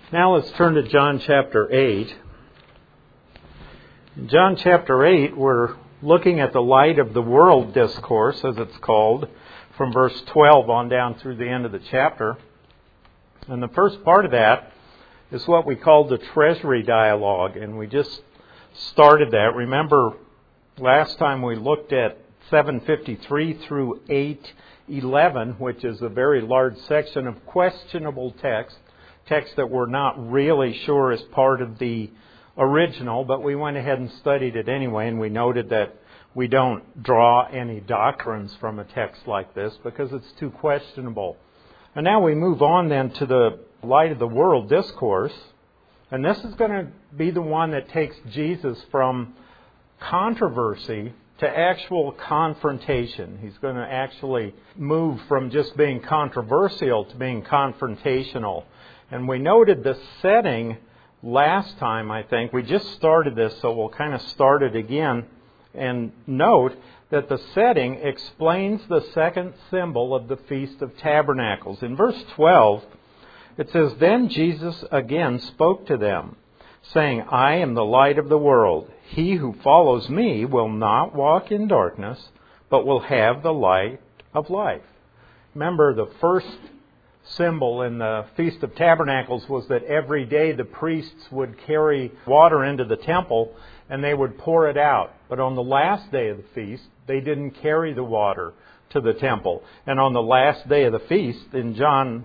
Now let's turn to John chapter 8. In John chapter 8, we're looking at the light of the world discourse, as it's called, from verse 12 on down through the end of the chapter. And the first part of that is what we call the treasury dialogue, and we just started that. Remember, last time we looked at 753 through 811, which is a very large section of questionable text that we're not really sure is part of the original, but we went ahead and studied it anyway, and we noted that we don't draw any doctrines from a text like this because it's too questionable. And now we move on then to the light of the world discourse, and this is going to be the one that takes Jesus from controversy to actual confrontation. He's going to actually move from just being controversial to being confrontational. And we noted the setting last time, I think. We just started this, so we'll kind of start it again and note that the setting explains the second symbol of the Feast of Tabernacles. In verse 12, it says, "Then Jesus again spoke to them, saying, I am the light of the world. He who follows me will not walk in darkness, but will have the light of life." Remember, the first symbol in the Feast of Tabernacles was that every day the priests would carry water into the temple and they would pour it out. But on the last day of the feast, they didn't carry the water to the temple. And on the last day of the feast, in John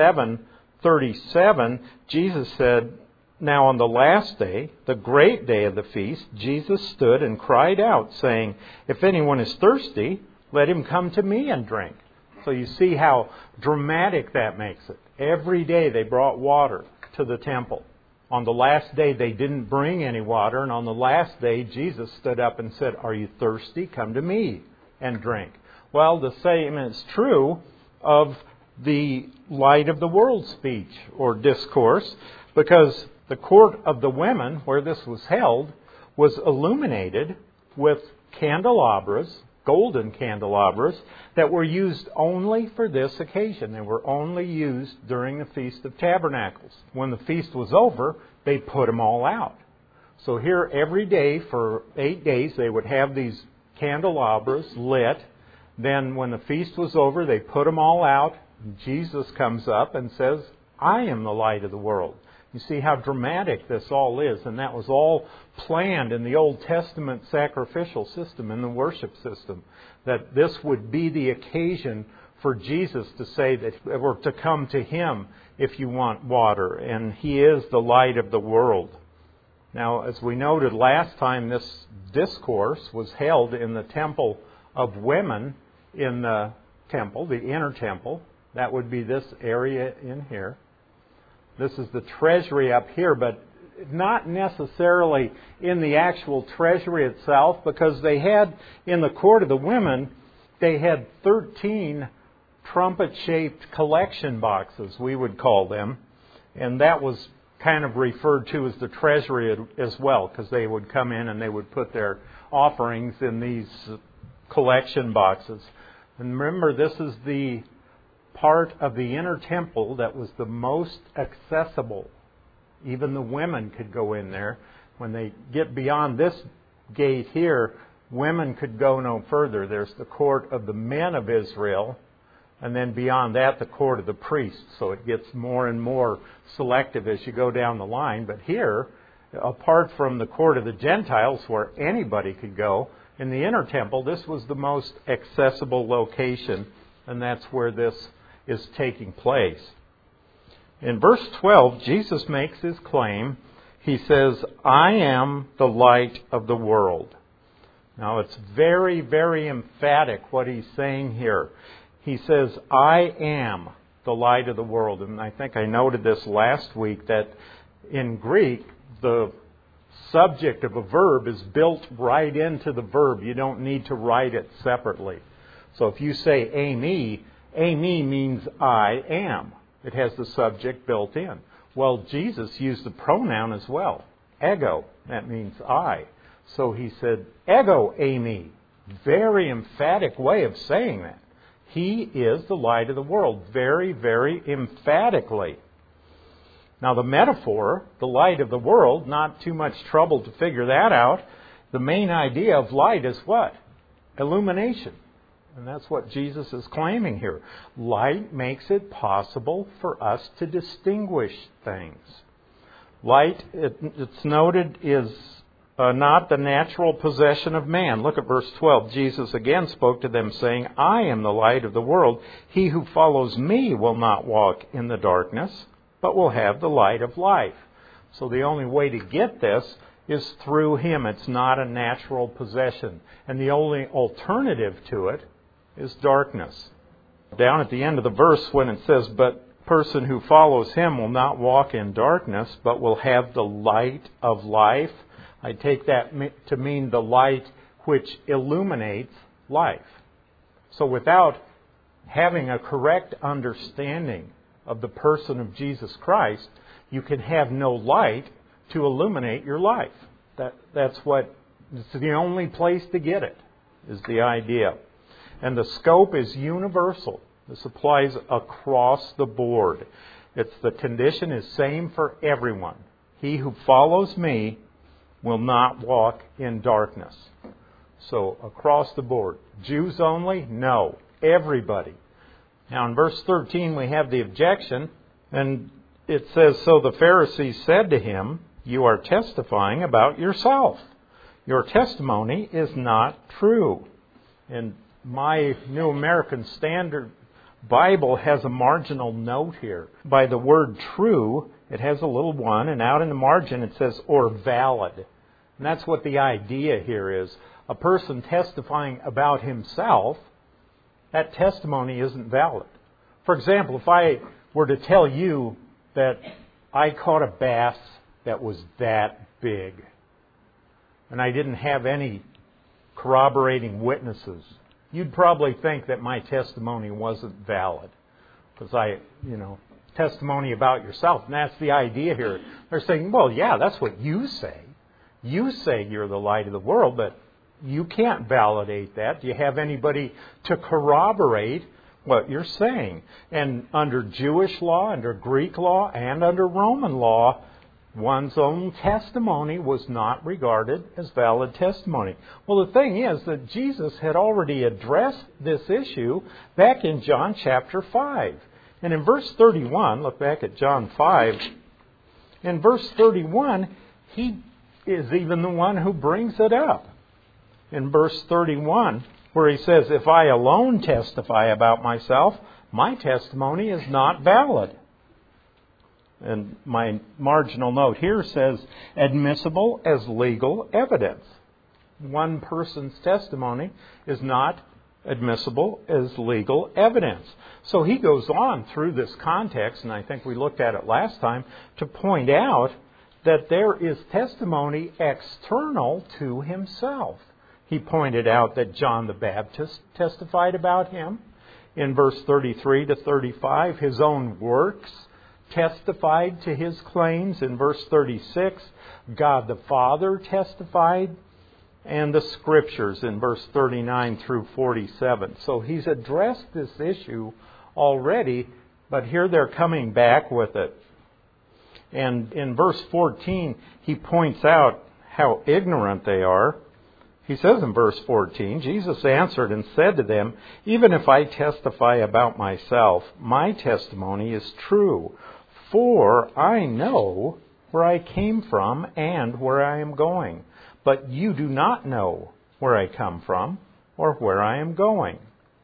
7:37, Jesus said, "Now on the last day, the great day of the feast, Jesus stood and cried out, saying, 'If anyone is thirsty, let him come to me and drink.'" So you see how dramatic that makes it. Every day they brought water to the temple. On the last day they didn't bring any water, and on the last day Jesus stood up and said, "Are you thirsty? Come to me and drink." Well, the same is true of the light of the world speech or discourse, because the court of the women, where this was held, was illuminated with candelabras, golden candelabras, that were used only for this occasion. They were only used during the Feast of Tabernacles. When the feast was over, they put them all out. So here every day for 8 days they would have these candelabras lit. Then when the feast was over, they put them all out. Jesus comes up and says, "I am the light of the world." You see how dramatic this all is, and that was all planned in the Old Testament sacrificial system, in the worship system, that this would be the occasion for Jesus to say that, or to come to Him if you want water, and He is the light of the world. Now, as we noted last time, this discourse was held in the temple of women in the temple, the inner temple. That would be this area in here. This is the treasury up here, but not necessarily in the actual treasury itself, because they had, in the court of the women, they had 13 trumpet-shaped collection boxes, we would call them. And that was kind of referred to as the treasury as well, because they would come in and they would put their offerings in these collection boxes. And remember, this is the part of the inner temple that was the most accessible. Even the women could go in there. When they get beyond this gate here, women could go no further. There's the court of the men of Israel, and then beyond that, the court of the priests. So it gets more and more selective as you go down the line. But here, apart from the court of the Gentiles, where anybody could go, in the inner temple, this was the most accessible location, and that's where this is taking place. In verse 12, Jesus makes his claim. He says, "I am the light of the world." Now, it's very, very emphatic what he's saying here. He says, "I am the light of the world." And I think I noted this last week, that in Greek, the subject of a verb is built right into the verb. You don't need to write it separately. So if you say "eimi," "eimi" means "I am." It has the subject built in. Well, Jesus used the pronoun as well. Ego. That means I. So he said, "Ego eimi." Very emphatic way of saying that. He is the light of the world. Very, very emphatically. Now the metaphor, the light of the world, not too much trouble to figure that out. The main idea of light is what? Illumination. And that's what Jesus is claiming here. Light makes it possible for us to distinguish things. Light, it's noted, is not the natural possession of man. Look at verse 12. Jesus again spoke to them, saying, I am the light of the world. He who follows me will not walk in the darkness, but will have the light of life. So the only way to get this is through Him. It's not a natural possession. And the only alternative to it is darkness. Down at the end of the verse when it says, but person who follows Him will not walk in darkness, but will have the light of life. I take that to mean the light which illuminates life. So without having a correct understanding of the person of Jesus Christ, you can have no light to illuminate your life. It's the only place to get it, is the idea. And the scope is universal. This applies across the board. The condition is same for everyone. He who follows me will not walk in darkness. So across the board. Jews only? No. Everybody. Now in verse 13 we have the objection, and it says, so the Pharisees said to him, you are testifying about yourself. Your testimony is not true. And my New American Standard Bible has a marginal note here. By the word true, it has a little one, and out in the margin it says, or valid. And that's what the idea here is. A person testifying about himself, that testimony isn't valid. For example, if I were to tell you that I caught a bass that was that big, and I didn't have any corroborating witnesses, you'd probably think that my testimony wasn't valid. Because testimony about yourself. And that's the idea here. They're saying, well, yeah, that's what you say. You say you're the light of the world, but you can't validate that. Do you have anybody to corroborate what you're saying? And under Jewish law, under Greek law, and under Roman law, one's own testimony was not regarded as valid testimony. Well, the thing is that Jesus had already addressed this issue back in John chapter 5. And in verse 31, look back at John 5. In verse 31, He is even the one who brings it up. In verse 31, where He says, if I alone testify about myself, my testimony is not valid. And my marginal note here says, admissible as legal evidence. One person's testimony is not admissible as legal evidence. So he goes on through this context, and I think we looked at it last time, to point out that there is testimony external to himself. He pointed out that John the Baptist testified about him. In verse 33 to 35, his own works testified to his claims. In verse 36, God the Father testified, and the Scriptures in verse 39 through 47. So he's addressed this issue already, but here they're coming back with it. And in verse 14, he points out how ignorant they are. He says in verse 14, Jesus answered and said to them, even if I testify about myself, my testimony is true. For I know where I came from and where I am going. But you do not know where I come from or where I am going.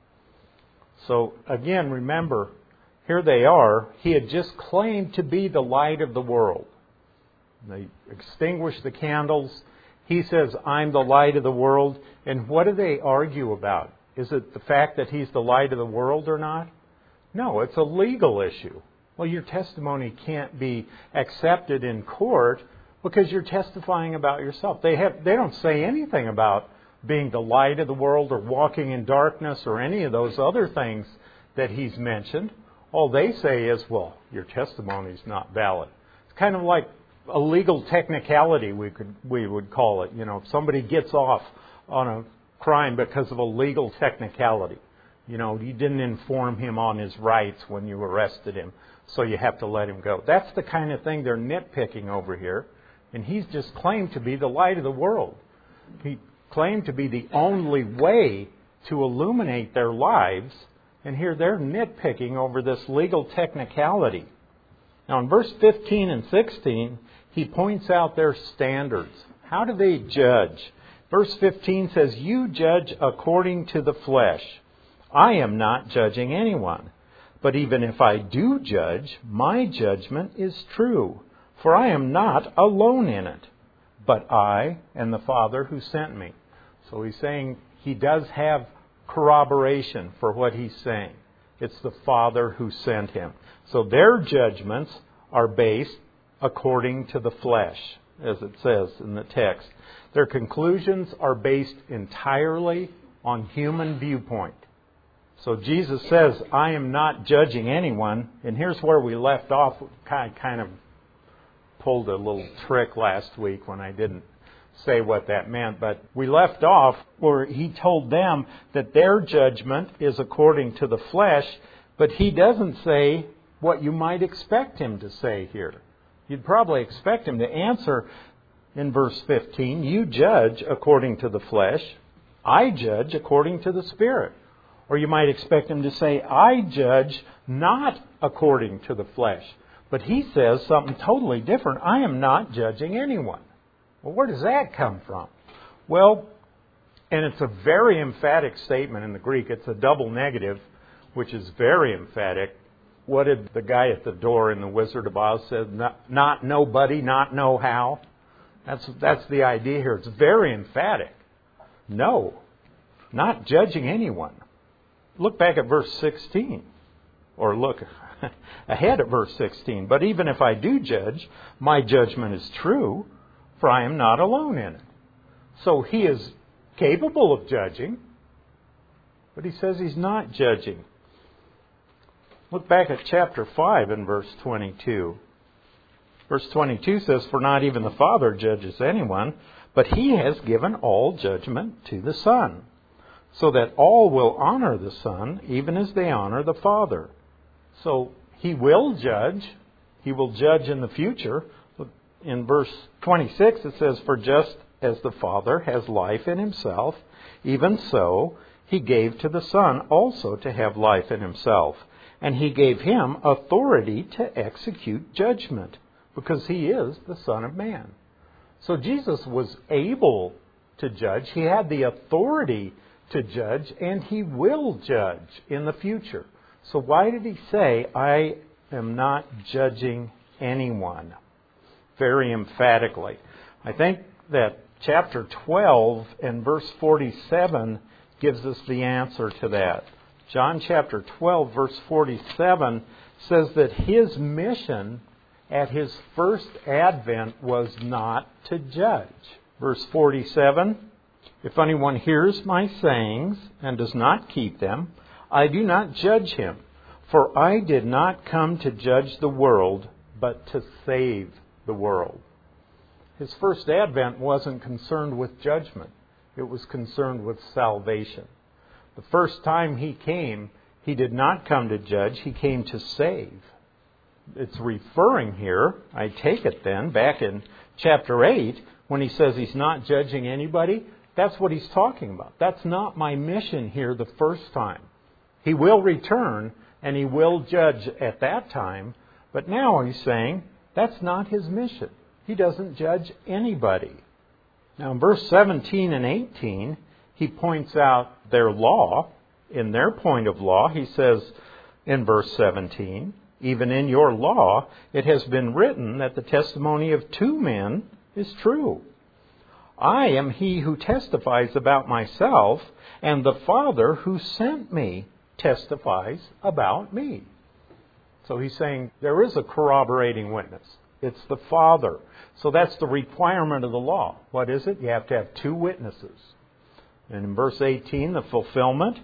So again, remember, here they are. He had just claimed to be the light of the world. They extinguished the candles. He says, I'm the light of the world. And what do they argue about? Is it the fact that He's the light of the world or not? No, it's a legal issue. Well, your testimony can't be accepted in court because you're testifying about yourself. They don't say anything about being the light of the world or walking in darkness or any of those other things that he's mentioned. All they say is, well, your testimony is not valid. It's kind of like a legal technicality, we would call it. If somebody gets off on a crime because of a legal technicality. You didn't inform him on his rights when you arrested him. so you have to let him go. That's the kind of thing they're nitpicking over here. And he's just claimed to be the light of the world. He claimed to be the only way to illuminate their lives. And here they're nitpicking over this legal technicality. Now in verse 15 and 16, he points out their standards. How do they judge? Verse 15 says, "You judge according to the flesh. I am not judging anyone. But even if I do judge, my judgment is true. For I am not alone in it, but I and the Father who sent me." So he's saying he does have corroboration for what he's saying. It's the Father who sent him. So their judgments are based according to the flesh, as it says in the text. Their conclusions are based entirely on human viewpoint. So Jesus says, "I am not judging anyone." And here's where we left off. Kind of pulled a little trick last week when I didn't say what that meant. But we left off where he told them that their judgment is according to the flesh, but he doesn't say what you might expect him to say here. You'd probably expect him to answer in verse 15, "You judge according to the flesh. I judge according to the Spirit." Or you might expect him to say, "I judge not according to the flesh." But he says something totally different. "I am not judging anyone." Well, where does that come from? Well, and it's a very emphatic statement in the Greek. It's a double negative, which is very emphatic. What did the guy at the door in The Wizard of Oz say? Not nobody, not know how. That's the idea here. It's very emphatic. No, not judging anyone. Look back at verse 16, or look ahead at verse 16. "But even if I do judge, my judgment is true, for I am not alone in it." So he is capable of judging, but he says he's not judging. Look back at chapter 5 and verse 22. Verse 22 says, "For not even the Father judges anyone, but he has given all judgment to the Son, so that all will honor the Son, even as they honor the Father." So he will judge. He will judge in the future. In verse 26 it says, "For just as the Father has life in himself, even so he gave to the Son also to have life in himself. And he gave him authority to execute judgment, because he is the Son of Man." So Jesus was able to judge. He had the authority to judge, and he will judge in the future. So why did he say, "I am not judging anyone"? Very emphatically. I think that chapter 12 and verse 47 gives us the answer to that. John chapter 12, verse 47 says that his mission at his first advent was not to judge. Verse 47, "If anyone hears my sayings and does not keep them, I do not judge him. For I did not come to judge the world, but to save the world." His first advent wasn't concerned with judgment. It was concerned with salvation. The first time he came, he did not come to judge, he came to save. It's referring here, I take it then, back in chapter 8, when he says he's not judging anybody, that's what he's talking about. That's not my mission here the first time. He will return and he will judge at that time, but now he's saying that's not his mission. He doesn't judge anybody. Now in verse 17 and 18, he points out their law. In their point of law, he says in verse 17, "Even in your law it has been written that the testimony of two men is true. I am he who testifies about myself, and the Father who sent me testifies about me." So he's saying there is a corroborating witness. It's the Father. So that's the requirement of the law. What is it? You have to have two witnesses. And in verse 18, the fulfillment,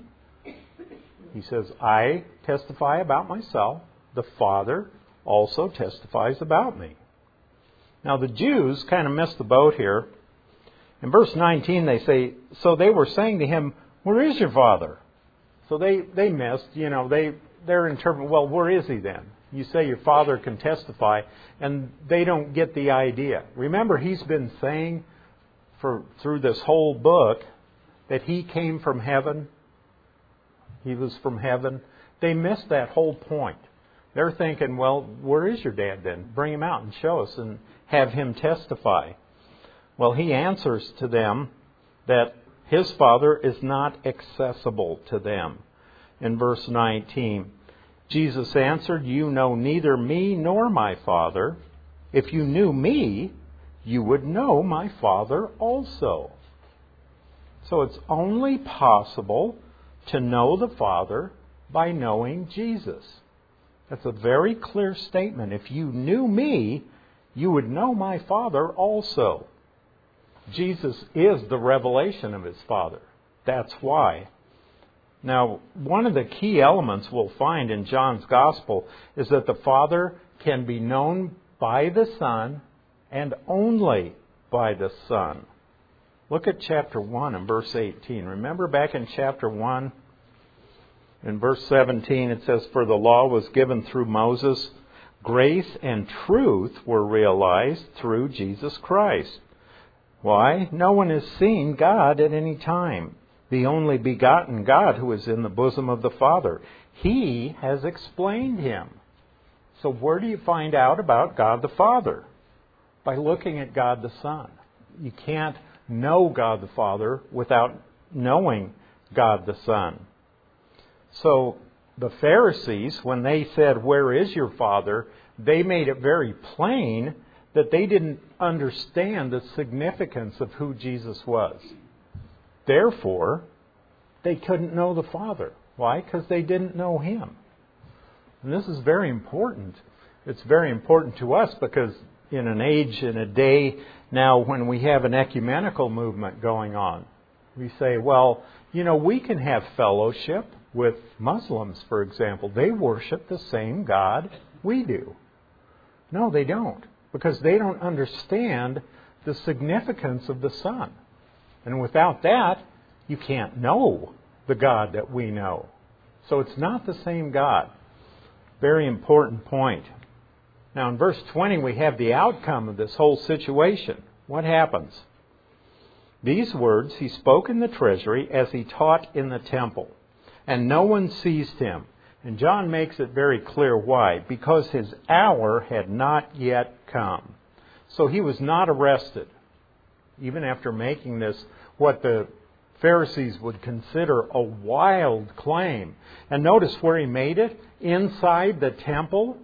he says, "I testify about myself. The Father also testifies about me." Now the Jews kind of missed the boat here. In verse 19 they say, "So they were saying to him, 'Where is your Father?'" So they missed, they're interpreting, well, where is he then? You say your Father can testify, and they don't get the idea. Remember, He's been saying through this whole book that He came from heaven. He was from heaven. They missed that whole point. They're thinking, well, where is your dad then? Bring him out and show us and have him testify. Well, He answers to them that His Father is not accessible to them. In verse 19, Jesus answered, "You know neither me nor my Father. If you knew me, you would know my Father also." So it's only possible to know the Father by knowing Jesus. That's a very clear statement. If you knew me, you would know my Father also. Jesus is the revelation of His Father. That's why. Now, one of the key elements we'll find in John's Gospel is that the Father can be known by the Son and only by the Son. Look at chapter 1 and verse 18. Remember back in chapter 1, in verse 17, it says, "For the law was given through Moses. Grace and truth were realized through Jesus Christ." Why? No one has seen God at any time. The only begotten God who is in the bosom of the Father. He has explained Him. So where do you find out about God the Father? By looking at God the Son. You can't know God the Father without knowing God the Son. So the Pharisees, when they said, "Where is your Father?" they made it very plain that they didn't understand the significance of who Jesus was. Therefore, they couldn't know the Father. Why? Because they didn't know Him. And this is very important. It's very important to us because in an age, in a day now when we have an ecumenical movement going on, we say, well, we can have fellowship with Muslims, for example. They worship the same God we do. No, they don't. Because they don't understand the significance of the Son. And without that, you can't know the God that we know. So it's not the same God. Very important point. Now in verse 20 we have the outcome of this whole situation. What happens? These words He spoke in the treasury as He taught in the temple. And no one seized Him. And John makes it very clear why. Because His hour had not yet come. So He was not arrested. Even after making this, what the Pharisees would consider a wild claim. And notice where He made it. Inside the temple.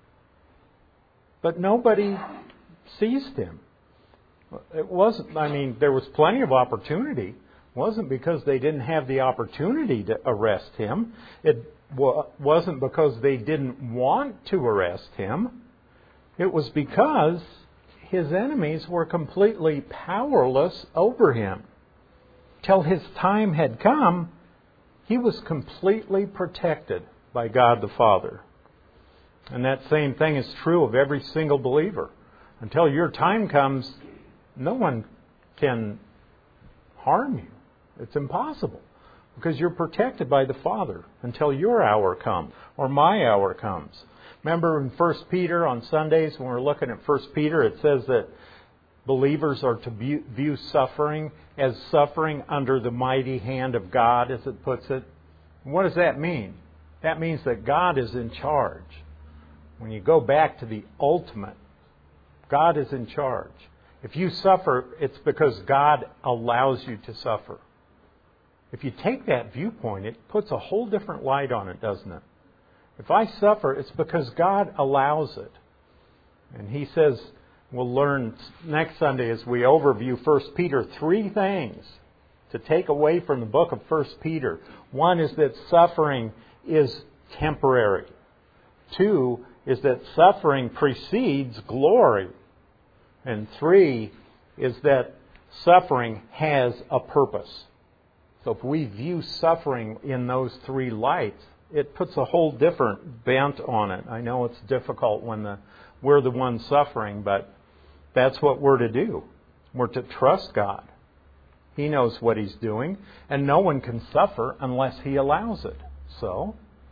But nobody seized Him. It wasn't, there was plenty of opportunity. It wasn't because they didn't have the opportunity to arrest Him. It wasn't because they didn't want to arrest Him. It was because His enemies were completely powerless over Him. Till His time had come, He was completely protected by God the Father. And that same thing is true of every single believer. Until your time comes, no one can harm you. It's impossible. Because you're protected by the Father until your hour comes, or my hour comes. Remember in 1 Peter on Sundays, when we're looking at 1 Peter, it says that believers are to view suffering as suffering under the mighty hand of God, as it puts it. And what does that mean? That means that God is in charge. When you go back to the ultimate, God is in charge. If you suffer, it's because God allows you to suffer. If you take that viewpoint, it puts a whole different light on it, doesn't it? If I suffer, it's because God allows it. And He says, we'll learn next Sunday as we overview 1 Peter, 3 things to take away from the book of 1 Peter. One is that suffering is temporary. 2 is that suffering precedes glory. And 3 is that suffering has a purpose. So if we view suffering in those 3 lights, it puts a whole different bent on it. I know it's difficult when we're the ones suffering, but that's what we're to do. We're to trust God. He knows what He's doing, and no one can suffer unless He allows it. So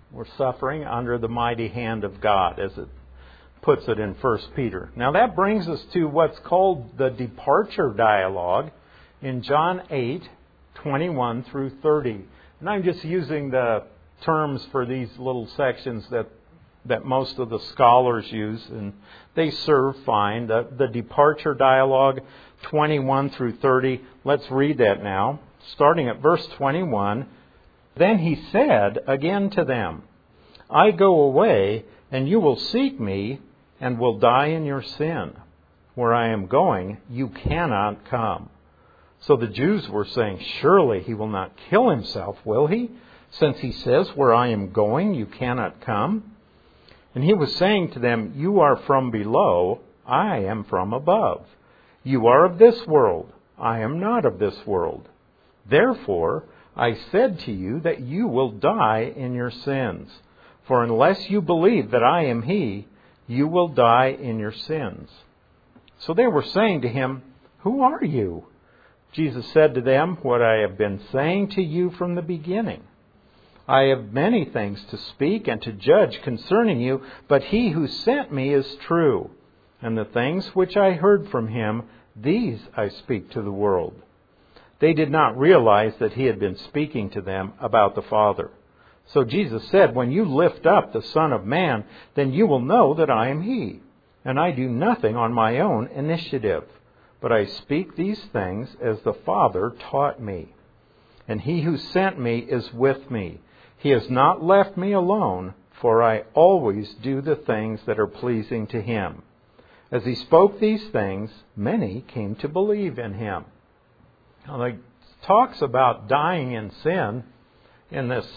We're suffering under the mighty hand of God, as it puts it in 1 Peter. Now that brings us to what's called the departure dialogue in John 8:21 through 30. And I'm just using the terms for these little sections that most of the scholars use, and they serve fine. The departure dialogue, 21 through 30. Let's read that now. Starting at verse 21. Then he said again to them, I go away, and you will seek me, and will die in your sin. Where I am going, you cannot come. So the Jews were saying, surely he will not kill himself, will he? Since he says, where I am going, you cannot come. And he was saying to them, you are from below, I am from above. You are of this world, I am not of this world. Therefore, I said to you that you will die in your sins. For unless you believe that I am he, you will die in your sins. So they were saying to him, who are you? Jesus said to them, what I have been saying to you from the beginning. I have many things to speak and to judge concerning you, but he who sent me is true. And the things which I heard from him, these I speak to the world. They did not realize that he had been speaking to them about the Father. So Jesus said, when you lift up the Son of Man, then you will know that I am he. And I do nothing on my own initiative, but I speak these things as the Father taught me. And he who sent me is with me. He has not left me alone, for I always do the things that are pleasing to him. As he spoke these things, many came to believe in him. Now, it talks about dying in sin in this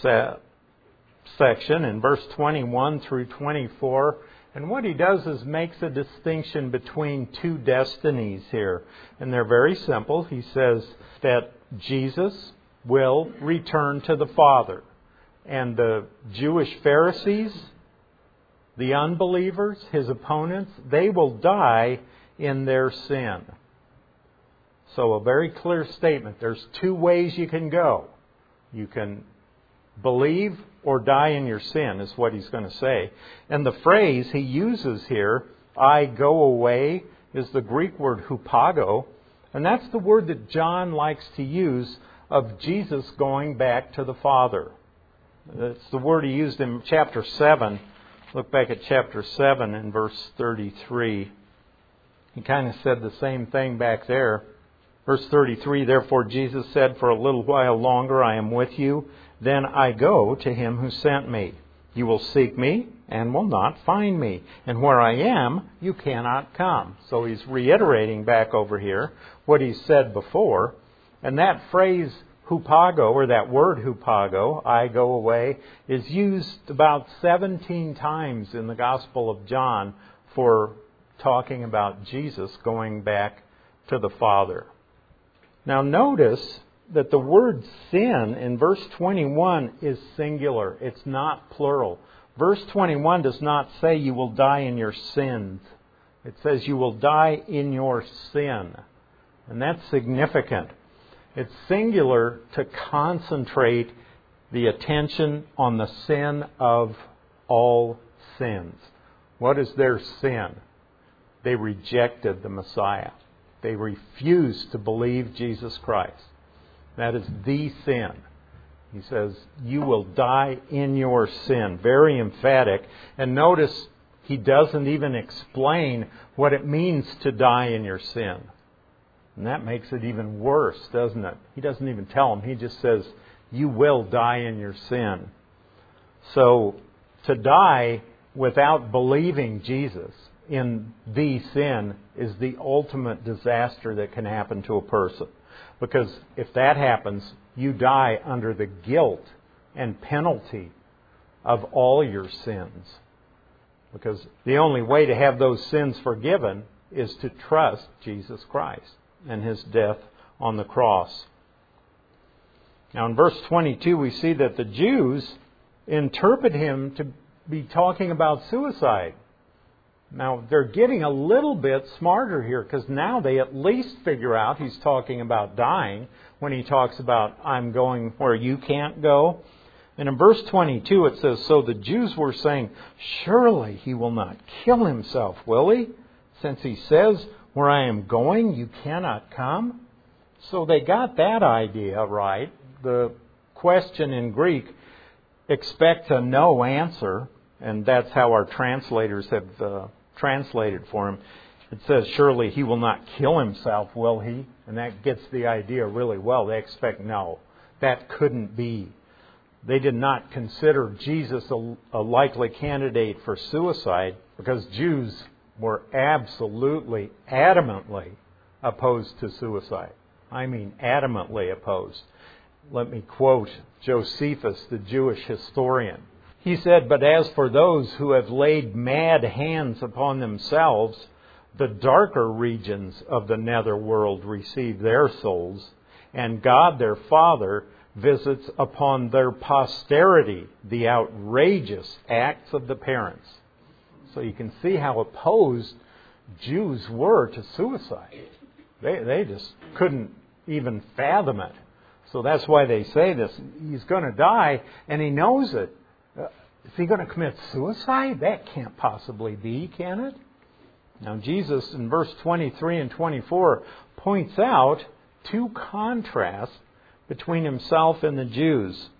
section in verse 21 through 24. And what he does is makes a distinction between two destinies here. And they're very simple. He says that Jesus will return to the Father. And the Jewish Pharisees, the unbelievers, his opponents, they will die in their sin. So a very clear statement. There's two ways you can go. You can believe or die in your sin, is what he's going to say. And the phrase he uses here, I go away, is the Greek word hupago. And that's the word that John likes to use of Jesus going back to the Father. It's the word he used in chapter 7. Look back at chapter 7 and verse 33. He kind of said the same thing back there. Verse 33, therefore Jesus said, for a little while longer I am with you, then I go to him who sent me. You will seek me and will not find me. And where I am, you cannot come. So he's reiterating back over here what he said before. And that phrase, hupago, or that word hupago, I go away, is used about 17 times in the Gospel of John for talking about Jesus going back to the Father. Now notice that the word sin in verse 21 is singular. It's not plural. Verse 21 does not say you will die in your sins. It says you will die in your sin. And that's significant. It's singular to concentrate the attention on the sin of all sins. What is their sin? They rejected the Messiah. They refused to believe Jesus Christ. That is the sin. He says, you will die in your sin. Very emphatic. And notice, he doesn't even explain what it means to die in your sin. And that makes it even worse, doesn't it? He doesn't even tell them. He just says, you will die in your sin. So, to die without believing Jesus in the sin is the ultimate disaster that can happen to a person. Because if that happens, you die under the guilt and penalty of all your sins. Because the only way to have those sins forgiven is to trust Jesus Christ and his death on the cross. Now in verse 22 we see that the Jews interpret him to be talking about suicide. Now, they're getting a little bit smarter here because now they at least figure out he's talking about dying when he talks about, I'm going where you can't go. And in verse 22 it says, so the Jews were saying, surely he will not kill himself, will he? Since he says, where I am going, you cannot come. So they got that idea right. The question in Greek expects a no answer, and that's how our translators have translated for him. It says, surely he will not kill himself, will he? And that gets the idea really well. They expect no. That couldn't be. They did not consider Jesus a likely candidate for suicide because Jews were absolutely, adamantly opposed to suicide. I mean, adamantly opposed. Let me quote Josephus, the Jewish historian. He said, but as for those who have laid mad hands upon themselves, the darker regions of the netherworld receive their souls, and God their Father visits upon their posterity the outrageous acts of the parents. So you can see how opposed Jews were to suicide. They just couldn't even fathom it. So that's why they say this. He's going to die, and he knows it. Is he going to commit suicide? That can't possibly be, can it? Now Jesus, in verse 23 and 24, points out two contrasts between himself and the Jews.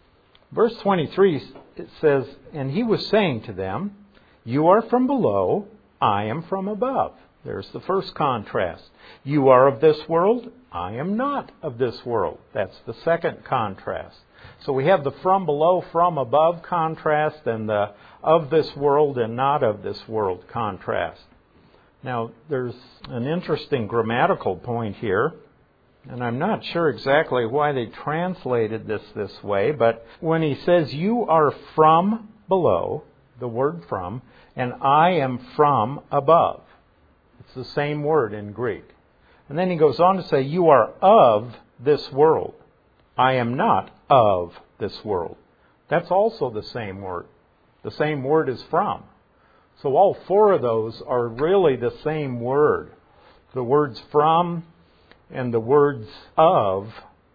Verse 23, it says, and he was saying to them, you are from below, I am from above. There's the first contrast. You are of this world, I am not of this world. That's the second contrast. So we have the from below, from above contrast, and the of this world and not of this world contrast. Now, there's an interesting grammatical point here, and I'm not sure exactly why they translated this way, but when he says, you are from below, the word from, and I am from above. It's the same word in Greek. And then he goes on to say, you are of this world. I am not of this world. That's also the same word. The same word is from. So all four of those are really the same word. The words from and the words of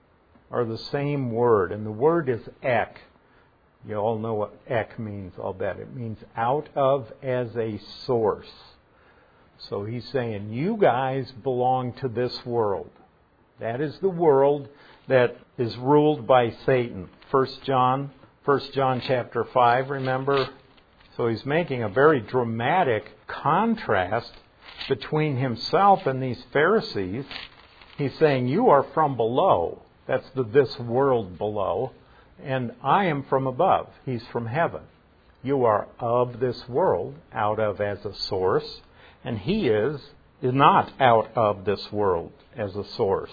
are the same word. And the word is ek. You all know what ek means, I'll bet. It means out of as a source. So he's saying, you guys belong to this world. That is the world that is ruled by Satan. 1 John chapter 5, remember? So he's making a very dramatic contrast between himself and these Pharisees. He's saying, you are from below. That's this world below. And I am from above. He's from heaven. You are of this world, out of as a source. And he is not out of this world as a source.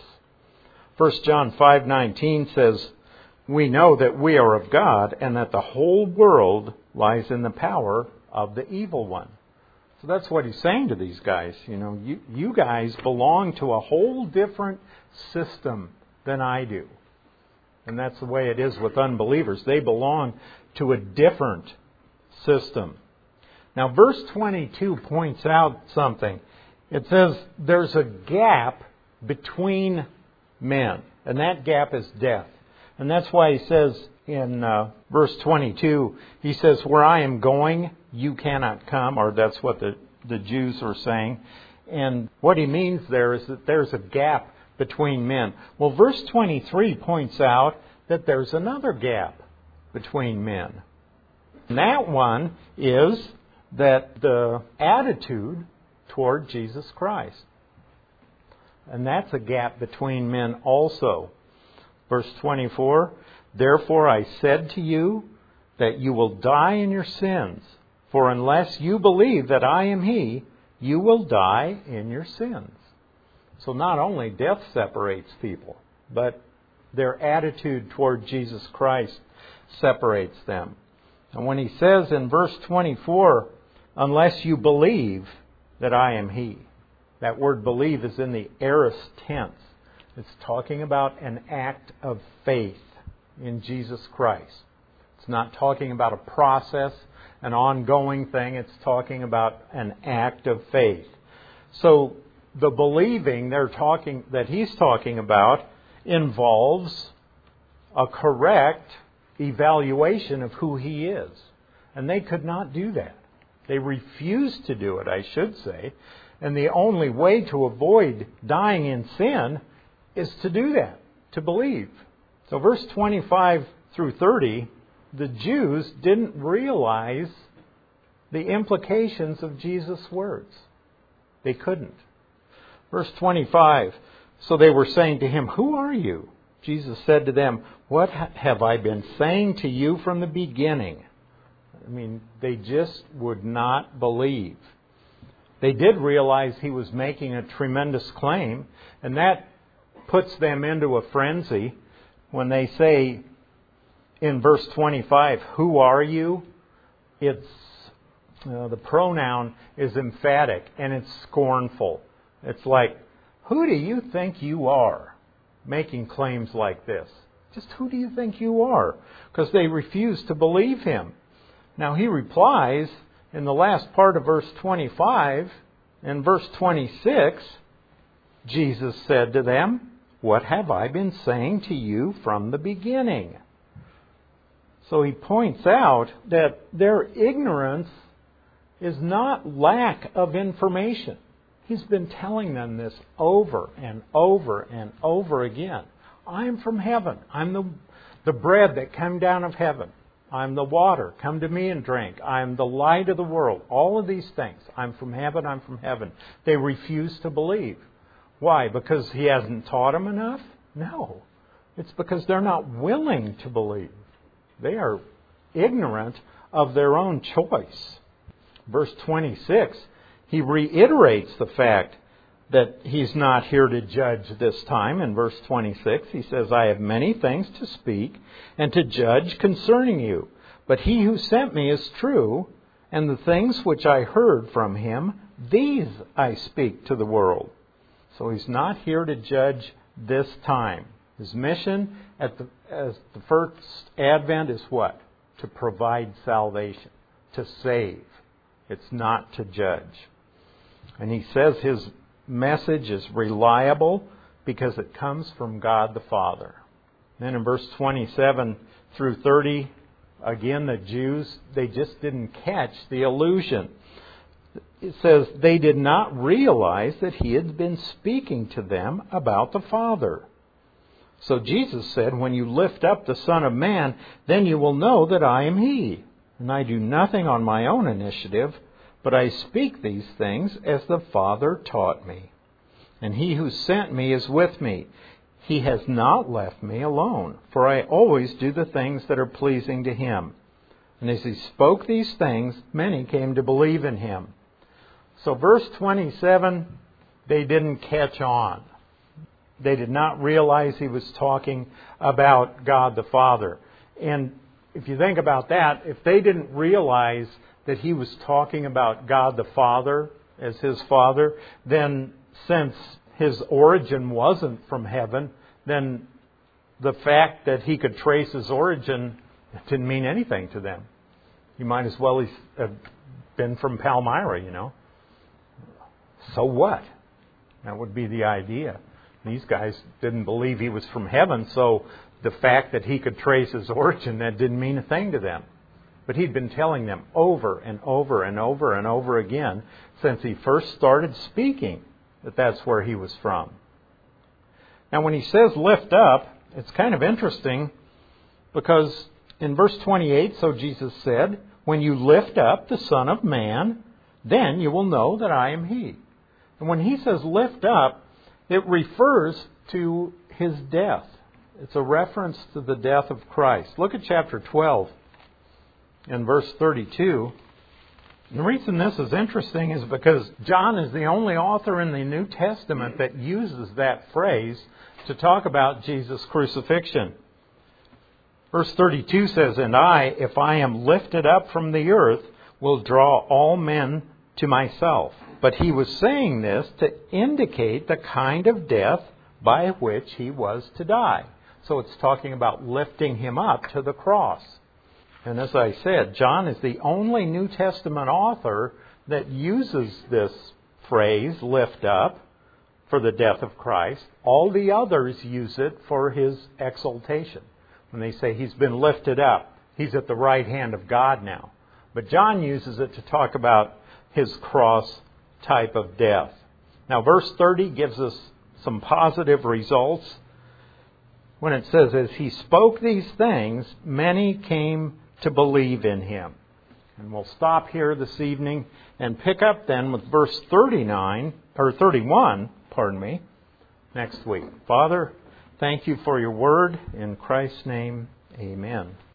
1 John 5:19 says, we know that we are of God and that the whole world lies in the power of the evil one. So that's what he's saying to these guys. You know, you guys belong to a whole different system than I do. And that's the way it is with unbelievers. They belong to a different system. Now, verse 22 points out something. It says there's a gap between men, and that gap is death. And that's why he says in verse 22, he says, where I am going, you cannot come, or that's what the Jews are saying. And what he means there is that there's a gap between men. Well, verse 23 points out that there's another gap between men. And that one is that the attitude toward Jesus Christ. And that's a gap between men also. Verse 24, therefore I said to you that you will die in your sins, for unless you believe that I am He, you will die in your sins. So not only death separates people, but their attitude toward Jesus Christ separates them. And when he says in verse 24, unless you believe that I am He, that word believe is in the aorist tense. It's talking about an act of faith in Jesus Christ. It's not talking about a process, an ongoing thing. It's talking about an act of faith. So the believing that he's talking about involves a correct evaluation of who He is. And they could not do that. They refused to do it, I should say. And the only way to avoid dying in sin is to do that, to believe. So verse 25 through 30, the Jews didn't realize the implications of Jesus' words. They couldn't. Verse 25, so they were saying to Him, "Who are you?" Jesus said to them, "What have I been saying to you from the beginning?" I mean, they just would not believe. They did realize He was making a tremendous claim, and that puts them into a frenzy when they say in verse 25, "Who are you?" It's the pronoun is emphatic and it's scornful. It's like, who do you think you are? Making claims like this. Just who do you think you are? Because they refuse to believe Him. Now He replies in the last part of verse 25, in verse 26, Jesus said to them, "What have I been saying to you from the beginning?" So He points out that their ignorance is not lack of information. He's been telling them this over and over and over again. I'm from heaven. I'm the bread that came down of heaven. I'm the water. Come to me and drink. I'm the light of the world. All of these things. I'm from heaven. I'm from heaven. They refuse to believe. Why? Because He hasn't taught them enough? No. It's because they're not willing to believe. They are ignorant of their own choice. Verse 26, He reiterates the fact that He's not here to judge this time. In verse 26, He says, "I have many things to speak and to judge concerning you. But He who sent me is true, and the things which I heard from Him, these I speak to the world." So He's not here to judge this time. His mission as the first advent is what? To provide salvation, to save. It's not to judge. And He says His message is reliable because it comes from God the Father. Then in verse 27 through 30, again, the Jews, they just didn't catch the allusion. It says they did not realize that He had been speaking to them about the Father. So Jesus said, "When you lift up the Son of Man, then you will know that I am He. And I do nothing on my own initiative, but I speak these things as the Father taught me. And He who sent me is with me. He has not left me alone, for I always do the things that are pleasing to Him." And as He spoke these things, many came to believe in Him. So verse 27, they didn't catch on. They did not realize He was talking about God the Father. And if you think about that, if they didn't realize that He was talking about God the Father as His Father, then since His origin wasn't from heaven, then the fact that He could trace His origin didn't mean anything to them. He might as well have been from Palmyra, you know. So what? That would be the idea. These guys didn't believe He was from heaven, so the fact that He could trace His origin, that didn't mean a thing to them. But He'd been telling them over and over and over and over again since He first started speaking that that's where He was from. Now when He says lift up, it's kind of interesting because in verse 28, so Jesus said, "When you lift up the Son of Man, then you will know that I am He." And when He says lift up, it refers to His death. It's a reference to the death of Christ. Look at chapter 12 and verse 32. And the reason this is interesting is because John is the only author in the New Testament that uses that phrase to talk about Jesus' crucifixion. Verse 32 says, "And I, if I am lifted up from the earth, will draw all men to myself." But He was saying this to indicate the kind of death by which He was to die. So it's talking about lifting Him up to the cross. And as I said, John is the only New Testament author that uses this phrase, lift up, for the death of Christ. All the others use it for His exaltation, when they say He's been lifted up. He's at the right hand of God now. But John uses it to talk about His cross type of death. Now, verse 30 gives us some positive results. When it says, as He spoke these things, many came to believe in Him. And we'll stop here this evening and pick up then with verse 31, next week. Father, thank You for Your word. In Christ's name, amen.